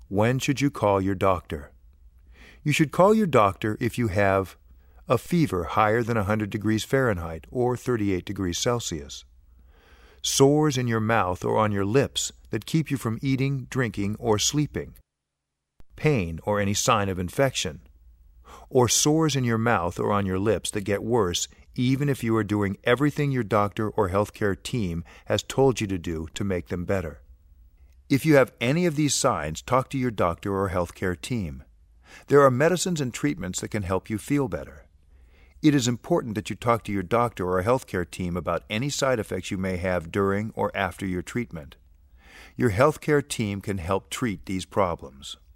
When should you call your doctor? You should call your doctor if you have a fever higher than 100 degrees Fahrenheit or 38 degrees Celsius, sores in your mouth or on your lips that keep you from eating, drinking, or sleeping, pain or any sign of infection, or sores in your mouth or on your lips that get worse even if you are doing everything your doctor or healthcare team has told you to do to make them better. If you have any of these signs, talk to your doctor or healthcare team. There are medicines and treatments that can help you feel better. It is important that you talk to your doctor or healthcare team about any side effects you may have during or after your treatment. Your healthcare team can help treat these problems.